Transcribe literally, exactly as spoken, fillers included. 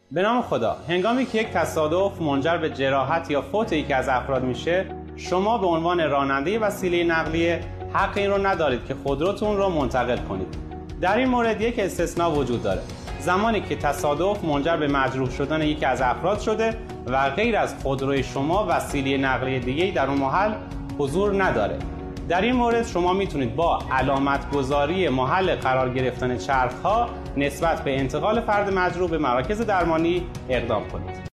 به نام خدا، هنگامی که یک تصادف منجر به جراحت یا فوت یکی از افراد میشه، شما به عنوان راننده وسیله نقلیه حق این رو ندارید که خودروتون رو منتقل کنید. در این مورد یک استثناء وجود داره. زمانی که تصادف منجر به مجروح شدن یکی از افراد شده و غیر از خودروی شما وسیله نقلیه دیگه‌ای در اون محل حضور نداره. در این مورد شما میتونید با علامت گذاری محل قرار گرفتن چرخ‌ها نسبت به انتقال فرد مجروح به مراکز درمانی اقدام کنید.